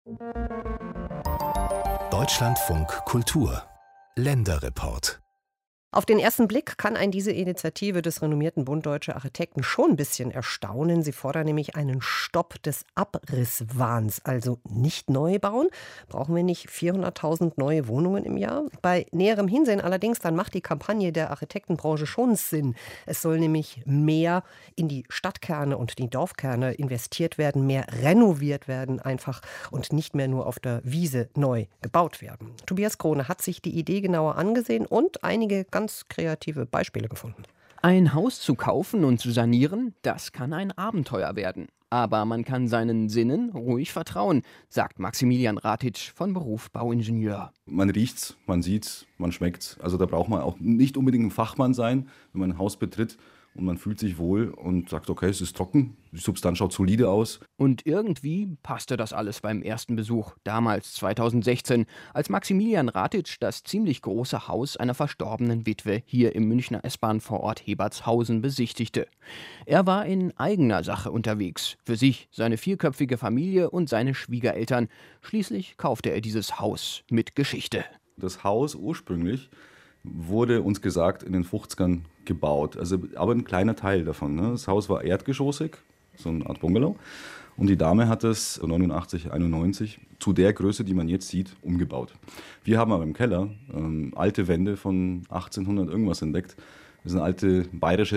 Deutschlandfunk Kultur Länderreport. Auf den ersten Blick kann einen diese Initiative des renommierten Bund Deutscher Architekten schon ein bisschen erstaunen. Sie fordern nämlich einen Stopp des Abrisswahns, also nicht neu bauen. Brauchen wir nicht 400.000 neue Wohnungen im Jahr? Bei näherem Hinsehen allerdings, dann macht die Kampagne der Architektenbranche schon Sinn. Es soll nämlich mehr in die Stadtkerne und die Dorfkerne investiert werden, mehr renoviert werden einfach und nicht mehr nur auf der Wiese neu gebaut werden. Tobias Krone hat sich die Idee genauer angesehen und einige ganz kreative Beispiele gefunden. Ein Haus zu kaufen und zu sanieren, das kann ein Abenteuer werden. Aber man kann seinen Sinnen ruhig vertrauen, sagt Maximilian Ratic, von Beruf Bauingenieur. Man riecht's, man sieht's, man schmeckt's. Also da braucht man auch nicht unbedingt ein Fachmann sein, wenn man ein Haus betritt und man fühlt sich wohl und sagt, okay, es ist trocken, die Substanz schaut solide aus. Und irgendwie passte das alles beim ersten Besuch, damals 2016, als Maximilian Ratic das ziemlich große Haus einer verstorbenen Witwe hier im Münchner S-Bahn-Vorort Hebertshausen besichtigte. Er war in eigener Sache unterwegs, für sich, seine vierköpfige Familie und seine Schwiegereltern. Schließlich kaufte er dieses Haus mit Geschichte. Das Haus ursprünglich wurde uns gesagt in den 50ern gebaut, also aber ein kleiner Teil davon. Ne? Das Haus war erdgeschossig, so eine Art Bungalow. Und die Dame hat es 89, 91 zu der Größe, die man jetzt sieht, umgebaut. Wir haben aber im Keller alte Wände von 1800 irgendwas entdeckt. Das sind alte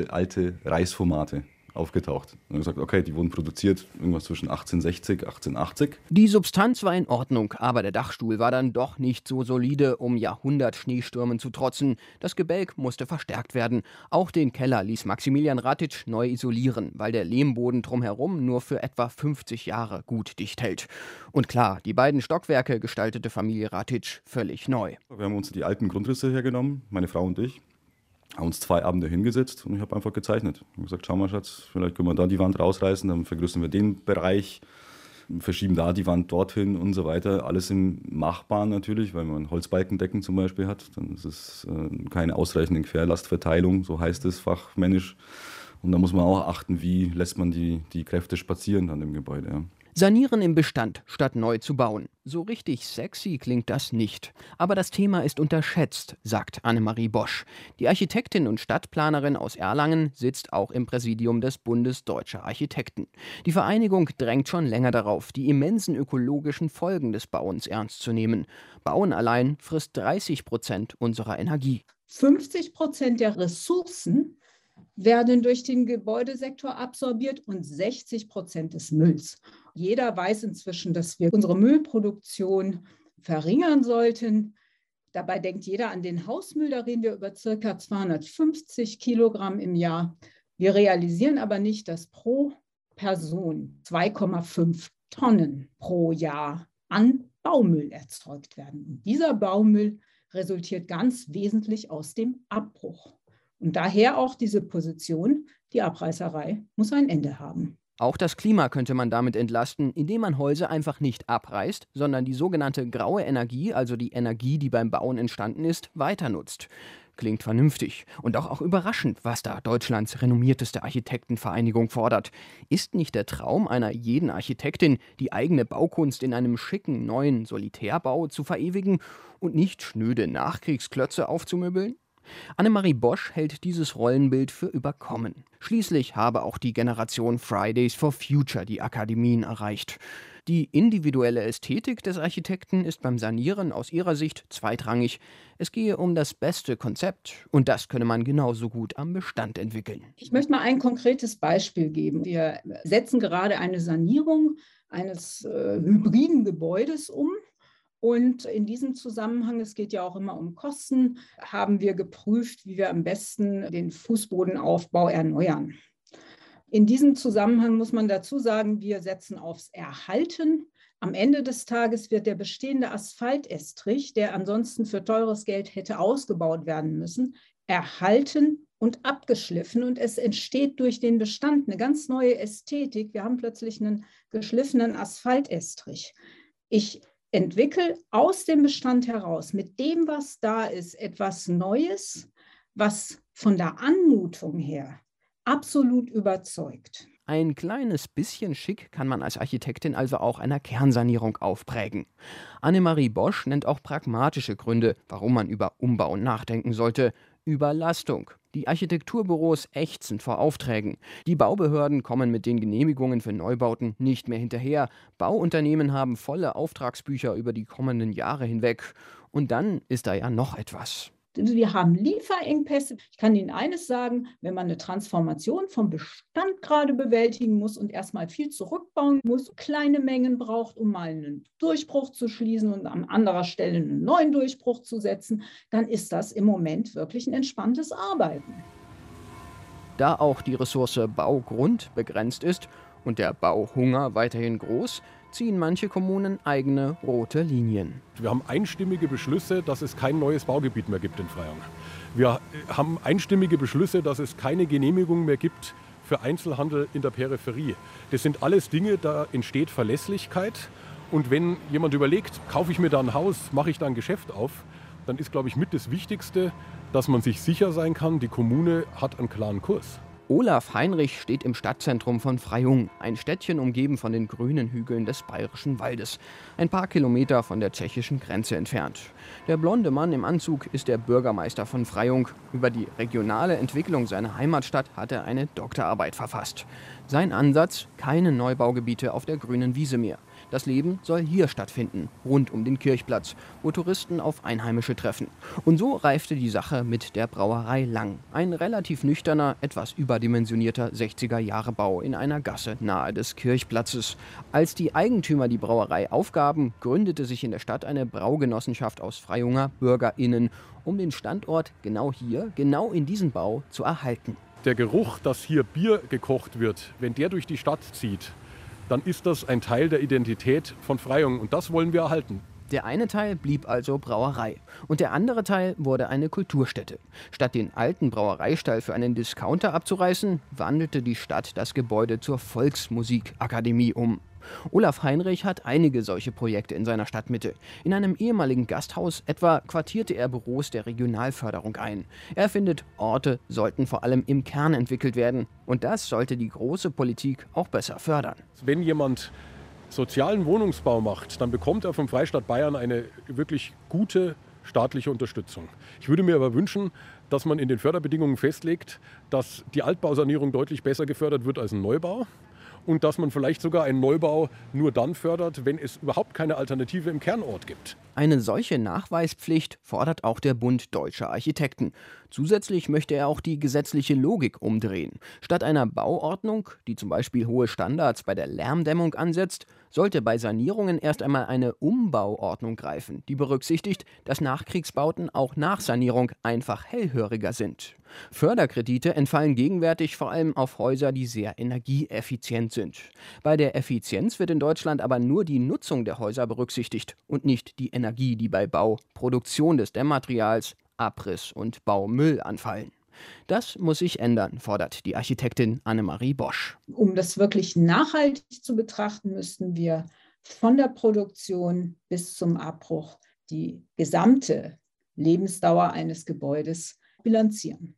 Reisformate aufgetaucht. Und wir gesagt, okay, die wurden produziert irgendwas zwischen 1860, 1880. Die Substanz war in Ordnung, aber der Dachstuhl war dann doch nicht so solide, um Jahrhundert-Schneestürmen zu trotzen. Das Gebälk musste verstärkt werden. Auch den Keller ließ Maximilian Ratic neu isolieren, weil der Lehmboden drumherum nur für etwa 50 Jahre gut dicht hält. Und klar, die beiden Stockwerke gestaltete Familie Ratic völlig neu. Wir haben uns die alten Grundrisse hergenommen, meine Frau und ich. Haben uns 2 Abende hingesetzt und ich habe einfach gezeichnet. Ich habe gesagt, schau mal Schatz, vielleicht können wir da die Wand rausreißen, dann vergrößern wir den Bereich, verschieben da die Wand dorthin und so weiter. Alles im Machbaren natürlich, weil man Holzbalkendecken zum Beispiel hat. Dann ist es keine ausreichende Querlastverteilung, so heißt es fachmännisch. Und da muss man auch achten, wie lässt man die Kräfte spazieren dann im Gebäude. Ja. Sanieren im Bestand, statt neu zu bauen. So richtig sexy klingt das nicht. Aber das Thema ist unterschätzt, sagt Annemarie Bosch. Die Architektin und Stadtplanerin aus Erlangen sitzt auch im Präsidium des Bundes Deutscher Architekten. Die Vereinigung drängt schon länger darauf, die immensen ökologischen Folgen des Bauens ernst zu nehmen. Bauen allein frisst 30% unserer Energie. 50% der Ressourcen werden durch den Gebäudesektor absorbiert und 60% des Mülls. Jeder weiß inzwischen, dass wir unsere Müllproduktion verringern sollten. Dabei denkt jeder an den Hausmüll, da reden wir über ca. 250 Kilogramm im Jahr. Wir realisieren aber nicht, dass pro Person 2,5 Tonnen pro Jahr an Baumüll erzeugt werden. Und dieser Baumüll resultiert ganz wesentlich aus dem Abbruch. Und daher auch diese Position, die Abreißerei muss ein Ende haben. Auch das Klima könnte man damit entlasten, indem man Häuser einfach nicht abreißt, sondern die sogenannte graue Energie, also die Energie, die beim Bauen entstanden ist, weiter nutzt. Klingt vernünftig und auch überraschend, was da Deutschlands renommierteste Architektenvereinigung fordert. Ist nicht der Traum einer jeden Architektin, die eigene Baukunst in einem schicken, neuen Solitärbau zu verewigen und nicht schnöde Nachkriegsklötze aufzumöbeln? Annemarie Bosch hält dieses Rollenbild für überkommen. Schließlich habe auch die Generation Fridays for Future die Akademien erreicht. Die individuelle Ästhetik des Architekten ist beim Sanieren aus ihrer Sicht zweitrangig. Es gehe um das beste Konzept und das könne man genauso gut am Bestand entwickeln. Ich möchte mal ein konkretes Beispiel geben. Wir setzen gerade eine Sanierung eines hybriden Gebäudes um. Und in diesem Zusammenhang, es geht ja auch immer um Kosten, haben wir geprüft, wie wir am besten den Fußbodenaufbau erneuern. In diesem Zusammenhang muss man dazu sagen, wir setzen aufs Erhalten. Am Ende des Tages wird der bestehende Asphaltestrich, der ansonsten für teures Geld hätte ausgebaut werden müssen, erhalten und abgeschliffen. Und es entsteht durch den Bestand eine ganz neue Ästhetik. Wir haben plötzlich einen geschliffenen Asphaltestrich. Ich entwickle aus dem Bestand heraus, mit dem, was da ist, etwas Neues, was von der Anmutung her absolut überzeugt. Ein kleines bisschen Schick kann man als Architektin also auch einer Kernsanierung aufprägen. Annemarie Bosch nennt auch pragmatische Gründe, warum man über Umbau nachdenken sollte. Überlastung. Die Architekturbüros ächzen vor Aufträgen. Die Baubehörden kommen mit den Genehmigungen für Neubauten nicht mehr hinterher. Bauunternehmen haben volle Auftragsbücher über die kommenden Jahre hinweg. Und dann ist da ja noch etwas. Wir haben Lieferengpässe. Ich kann Ihnen eines sagen, wenn man eine Transformation vom Bestand gerade bewältigen muss und erstmal viel zurückbauen muss, kleine Mengen braucht, um mal einen Durchbruch zu schließen und an anderer Stelle einen neuen Durchbruch zu setzen, dann ist das im Moment wirklich ein entspanntes Arbeiten. Da auch die Ressource Baugrund begrenzt ist und der Bauhunger weiterhin groß, ziehen manche Kommunen eigene rote Linien. Wir haben einstimmige Beschlüsse, dass es kein neues Baugebiet mehr gibt in Freyung. Wir haben einstimmige Beschlüsse, dass es keine Genehmigung mehr gibt für Einzelhandel in der Peripherie. Das sind alles Dinge, da entsteht Verlässlichkeit. Und wenn jemand überlegt, kaufe ich mir da ein Haus, mache ich da ein Geschäft auf, dann ist, glaube ich, mit das Wichtigste, dass man sich sicher sein kann, die Kommune hat einen klaren Kurs. Olaf Heinrich steht im Stadtzentrum von Freyung, ein Städtchen umgeben von den grünen Hügeln des Bayerischen Waldes, ein paar Kilometer von der tschechischen Grenze entfernt. Der blonde Mann im Anzug ist der Bürgermeister von Freyung. Über die regionale Entwicklung seiner Heimatstadt hat er eine Doktorarbeit verfasst. Sein Ansatz: keine Neubaugebiete auf der grünen Wiese mehr. Das Leben soll hier stattfinden, rund um den Kirchplatz, wo Touristen auf Einheimische treffen. Und so reifte die Sache mit der Brauerei Lang. Ein relativ nüchterner, etwas überdimensionierter 60er-Jahre-Bau in einer Gasse nahe des Kirchplatzes. Als die Eigentümer die Brauerei aufgaben, gründete sich in der Stadt eine Braugenossenschaft aus Freyunger BürgerInnen, um den Standort genau hier, genau in diesem Bau zu erhalten. Der Geruch, dass hier Bier gekocht wird, wenn der durch die Stadt zieht, dann ist das ein Teil der Identität von Freyung und das wollen wir erhalten. Der eine Teil blieb also Brauerei und der andere Teil wurde eine Kulturstätte. Statt den alten Brauereistall für einen Discounter abzureißen, wandelte die Stadt das Gebäude zur Volksmusikakademie um. Olaf Heinrich hat einige solche Projekte in seiner Stadtmitte. In einem ehemaligen Gasthaus etwa quartierte er Büros der Regionalförderung ein. Er findet, Orte sollten vor allem im Kern entwickelt werden. Und das sollte die große Politik auch besser fördern. Wenn jemand sozialen Wohnungsbau macht, dann bekommt er vom Freistaat Bayern eine wirklich gute staatliche Unterstützung. Ich würde mir aber wünschen, dass man in den Förderbedingungen festlegt, dass die Altbausanierung deutlich besser gefördert wird als ein Neubau. Und dass man vielleicht sogar einen Neubau nur dann fördert, wenn es überhaupt keine Alternative im Kernort gibt. Eine solche Nachweispflicht fordert auch der Bund Deutscher Architekten. Zusätzlich möchte er auch die gesetzliche Logik umdrehen. Statt einer Bauordnung, die zum Beispiel hohe Standards bei der Lärmdämmung ansetzt, sollte bei Sanierungen erst einmal eine Umbauordnung greifen, die berücksichtigt, dass Nachkriegsbauten auch nach Sanierung einfach hellhöriger sind. Förderkredite entfallen gegenwärtig vor allem auf Häuser, die sehr energieeffizient sind. Bei der Effizienz wird in Deutschland aber nur die Nutzung der Häuser berücksichtigt und nicht die Energie, die bei Bau, Produktion des Dämmmaterials, Abriss und Baumüll anfallen. Das muss sich ändern, fordert die Architektin Annemarie Bosch. Um das wirklich nachhaltig zu betrachten, müssten wir von der Produktion bis zum Abbruch die gesamte Lebensdauer eines Gebäudes bilanzieren.